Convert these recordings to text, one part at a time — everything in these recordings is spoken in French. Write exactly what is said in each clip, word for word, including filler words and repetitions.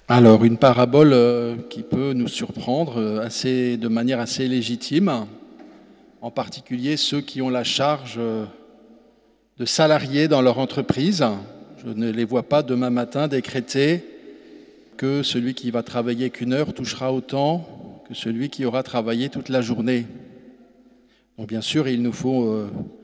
Alors, une parabole euh, qui peut nous surprendre euh, assez, de manière assez légitime, en particulier ceux qui ont la charge euh, de salariés dans leur entreprise. Je ne les vois pas demain matin décréter que celui qui va travailler qu'une heure touchera autant que celui qui aura travaillé toute la journée. Donc bien sûr, il nous faut euh,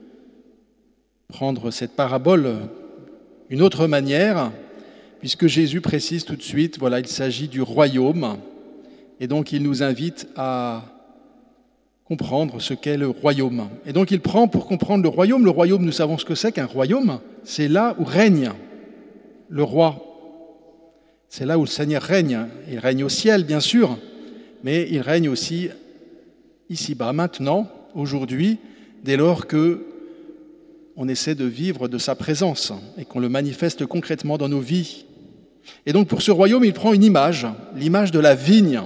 prendre cette parabole d'une autre manière, puisque Jésus précise tout de suite, voilà, il s'agit du royaume, et donc il nous invite à comprendre ce qu'est le royaume. Et donc il prend pour comprendre le royaume, le royaume, nous savons ce que c'est qu'un royaume, c'est là où règne le roi. C'est là où le Seigneur règne. Il règne au ciel, bien sûr, mais il règne aussi ici-bas, maintenant, aujourd'hui, dès lors que on essaie de vivre de sa présence et qu'on le manifeste concrètement dans nos vies. Et donc pour ce royaume, il prend une image, l'image de la vigne.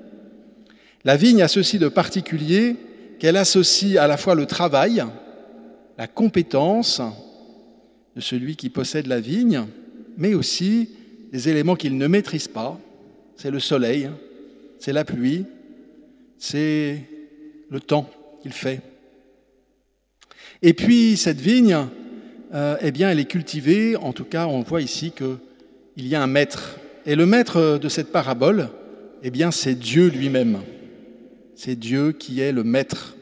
La vigne a ceci de particulier qu'elle associe à la fois le travail, la compétence de celui qui possède la vigne, mais aussi des éléments qu'il ne maîtrise pas. C'est le soleil, c'est la pluie, c'est le temps qu'il fait. Et puis cette vigne, euh, eh bien, elle est cultivée, en tout cas on voit ici qu'il y a un maître. Et le maître de cette parabole, eh bien, c'est Dieu lui-même. C'est Dieu qui est le maître.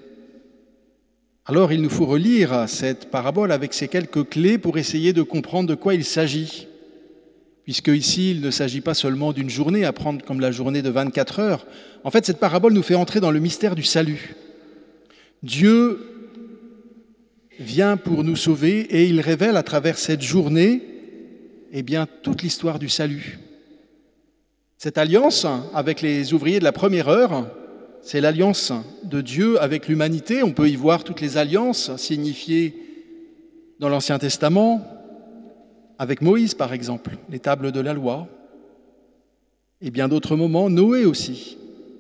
Alors il nous faut relire cette parabole avec ces quelques clés pour essayer de comprendre de quoi il s'agit. Puisque ici, il ne s'agit pas seulement d'une journée à prendre comme la journée de vingt-quatre heures. En fait, cette parabole nous fait entrer dans le mystère du salut. Dieu vient pour nous sauver et il révèle à travers cette journée eh bien, toute l'histoire du salut. Cette alliance avec les ouvriers de la première heure, c'est l'alliance de Dieu avec l'humanité. On peut y voir toutes les alliances signifiées dans l'Ancien Testament, avec Moïse par exemple, les tables de la loi, et bien d'autres moments, Noé aussi.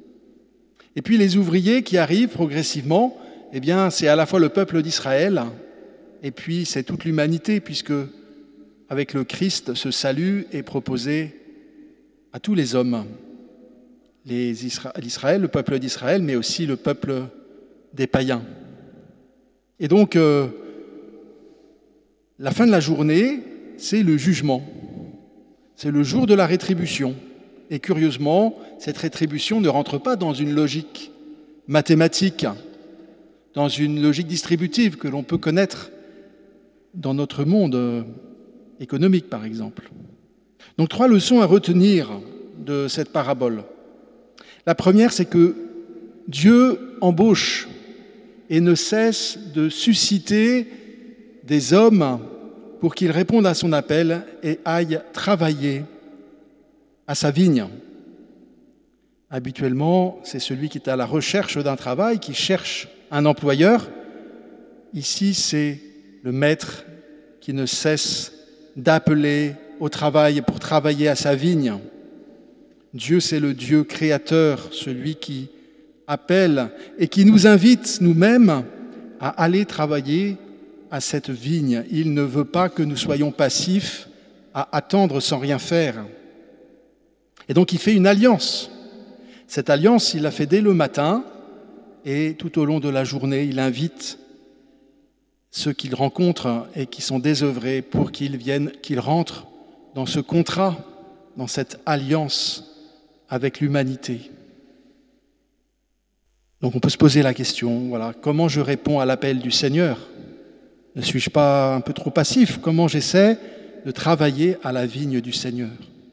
Et puis les ouvriers qui arrivent progressivement, eh bien, c'est à la fois le peuple d'Israël et puis c'est toute l'humanité, puisque avec le Christ, ce salut est proposé à tous les hommes, les Isra- l'Israël, le peuple d'Israël, mais aussi le peuple des païens. Et donc, euh, la fin de la journée, c'est le jugement. C'est le jour de la rétribution. Et curieusement, cette rétribution ne rentre pas dans une logique mathématique, dans une logique distributive que l'on peut connaître dans notre monde économique, par exemple. Donc, trois leçons à retenir de cette parabole. La première, c'est que Dieu embauche et ne cesse de susciter des hommes pour qu'ils répondent à son appel et aillent travailler à sa vigne. Habituellement, c'est celui qui est à la recherche d'un travail, qui cherche un employeur. Ici, c'est le maître qui ne cesse d'appeler au travail pour travailler à sa vigne. Dieu, c'est le Dieu créateur, celui qui appelle et qui nous invite nous-mêmes à aller travailler à cette vigne. Il ne veut pas que nous soyons passifs à attendre sans rien faire. Et donc, il fait une alliance. Cette alliance, il l'a fait dès le matin et tout au long de la journée, il invite ceux qu'il rencontre et qui sont désœuvrés pour qu'ils viennent, qu'ils rentrent dans ce contrat, dans cette alliance avec l'humanité. Donc on peut se poser la question, voilà, comment je réponds à l'appel du Seigneur ? Ne suis-je pas un peu trop passif ? Comment j'essaie de travailler à la vigne du Seigneur ?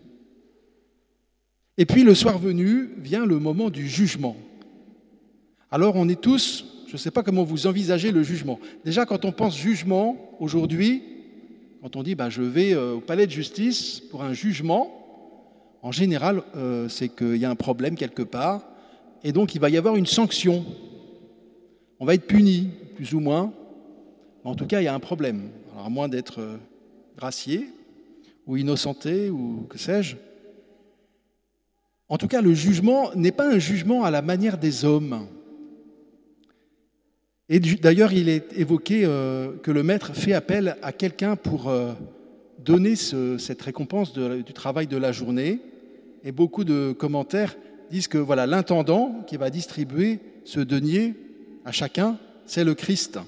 Et puis le soir venu, vient le moment du jugement. Alors on est tous, je ne sais pas comment vous envisagez le jugement. Déjà quand on pense jugement aujourd'hui, quand on dit bah, je vais au palais de justice pour un jugement, en général euh, c'est qu'il y a un problème quelque part et donc il va y avoir une sanction. On va être puni, plus ou moins. En tout cas, il y a un problème. Alors, à moins d'être euh, gracié ou innocenté ou que sais-je. En tout cas, le jugement n'est pas un jugement à la manière des hommes. Et d'ailleurs, il est évoqué euh, que le maître fait appel à quelqu'un pour euh, donner ce, cette récompense de, du travail de la journée. Et beaucoup de commentaires disent que voilà, l'intendant qui va distribuer ce denier à chacun, c'est le Christ.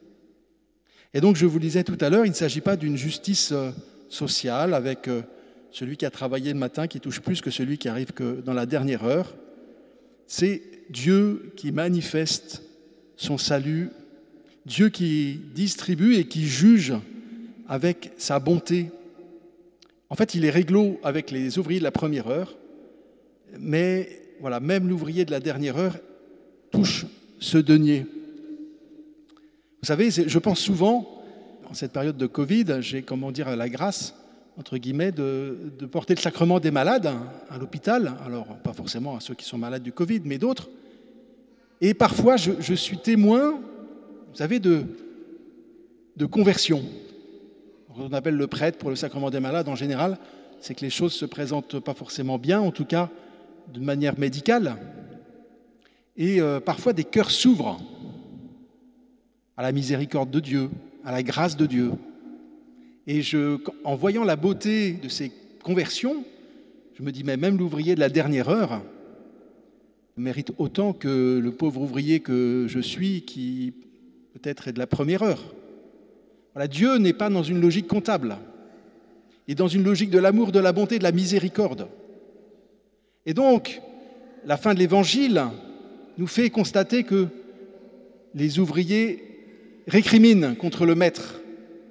Et donc, je vous le disais tout à l'heure, il ne s'agit pas d'une justice sociale avec celui qui a travaillé le matin qui touche plus que celui qui arrive que dans la dernière heure. C'est Dieu qui manifeste son salut, Dieu qui distribue et qui juge avec sa bonté. En fait, il est réglo avec les ouvriers de la première heure, mais voilà, même l'ouvrier de la dernière heure touche ce denier. Vous savez, je pense souvent, en cette période de Covid, j'ai, comment dire, la grâce, entre guillemets, de, de porter le sacrement des malades à l'hôpital. Alors, pas forcément à ceux qui sont malades du Covid, mais d'autres. Et parfois, je, je suis témoin, vous savez, de, de conversion. On appelle le prêtre pour le sacrement des malades, en général, c'est que les choses ne se présentent pas forcément bien, en tout cas de manière médicale. Et euh, parfois, des cœurs s'ouvrent à la miséricorde de Dieu, à la grâce de Dieu. Et je, en voyant la beauté de ces conversions, je me dis, mais même l'ouvrier de la dernière heure mérite autant que le pauvre ouvrier que je suis, qui peut-être est de la première heure. Voilà, Dieu n'est pas dans une logique comptable, il est dans une logique de l'amour, de la bonté, de la miséricorde. Et donc, la fin de l'Évangile nous fait constater que les ouvriers récriminent contre le maître.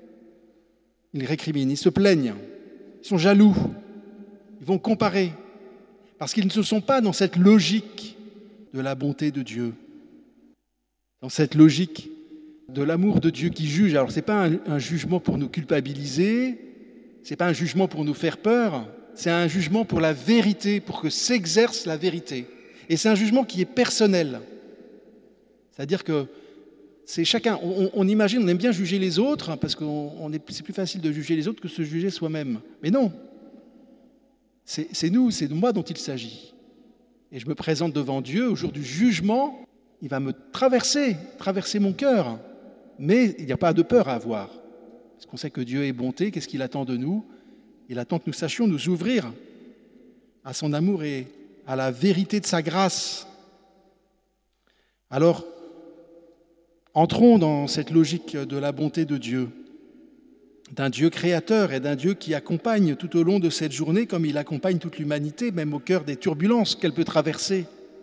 Ils récriminent, ils se plaignent, ils sont jaloux, ils vont comparer, parce qu'ils ne sont pas dans cette logique de la bonté de Dieu, dans cette logique de l'amour de Dieu qui juge. Alors, ce n'est pas un, un jugement pour nous culpabiliser, ce n'est pas un jugement pour nous faire peur, c'est un jugement pour la vérité, pour que s'exerce la vérité. Et c'est un jugement qui est personnel. C'est-à-dire que c'est chacun, on, on imagine, on aime bien juger les autres, parce que c'est plus facile de juger les autres que de se juger soi-même. Mais non, c'est, c'est nous, c'est de moi dont il s'agit. Et je me présente devant Dieu au jour du jugement, il va me traverser, traverser mon cœur. Mais il n'y a pas de peur à avoir. Parce qu'on sait que Dieu est bonté, qu'est-ce qu'il attend de nous? Il attend que nous sachions nous ouvrir à son amour et à la vérité de sa grâce. Alors, entrons dans cette logique de la bonté de Dieu, d'un Dieu créateur et d'un Dieu qui accompagne tout au long de cette journée, comme il accompagne toute l'humanité, même au cœur des turbulences qu'elle peut traverser.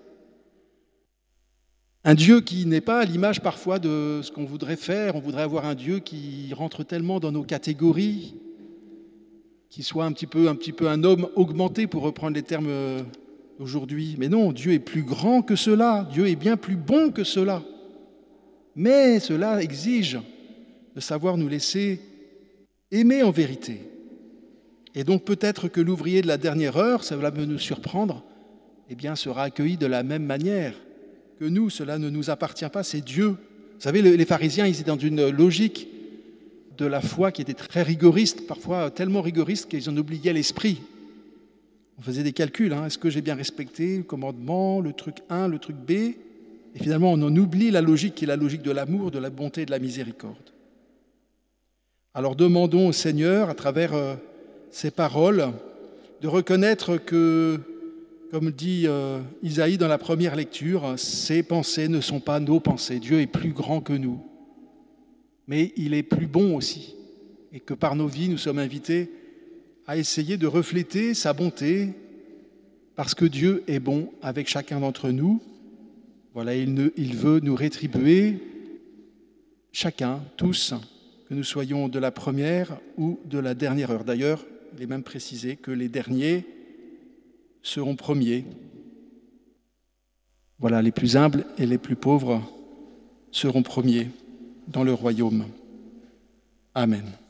Un Dieu qui n'est pas à l'image parfois de ce qu'on voudrait faire. On voudrait avoir un Dieu qui rentre tellement dans nos catégories, qui soit un petit peu un, petit peu un homme augmenté, pour reprendre les termes d'aujourd'hui. Mais non, Dieu est plus grand que cela. Dieu est bien plus bon que cela. Mais cela exige de savoir nous laisser aimer en vérité. Et donc peut-être que l'ouvrier de la dernière heure, ça va nous surprendre, eh bien sera accueilli de la même manière que nous. Cela ne nous appartient pas, c'est Dieu. Vous savez, les pharisiens, ils étaient dans une logique de la foi qui était très rigoriste, parfois tellement rigoriste qu'ils en oubliaient l'esprit. On faisait des calculs, hein. Est-ce que j'ai bien respecté le commandement, le truc un, le truc B? Et finalement, on en oublie la logique qui est la logique de l'amour, de la bonté et de la miséricorde. Alors demandons au Seigneur, à travers euh, ces paroles, de reconnaître que, comme dit euh, Isaïe dans la première lecture, ces pensées ne sont pas nos pensées. Dieu est plus grand que nous. Mais il est plus bon aussi. Et que par nos vies, nous sommes invités à essayer de refléter sa bonté, parce que Dieu est bon avec chacun d'entre nous. Voilà, il, ne, il veut nous rétribuer, chacun, tous, que nous soyons de la première ou de la dernière heure. D'ailleurs, il est même précisé que les derniers seront premiers. Voilà, les plus humbles et les plus pauvres seront premiers dans le royaume. Amen.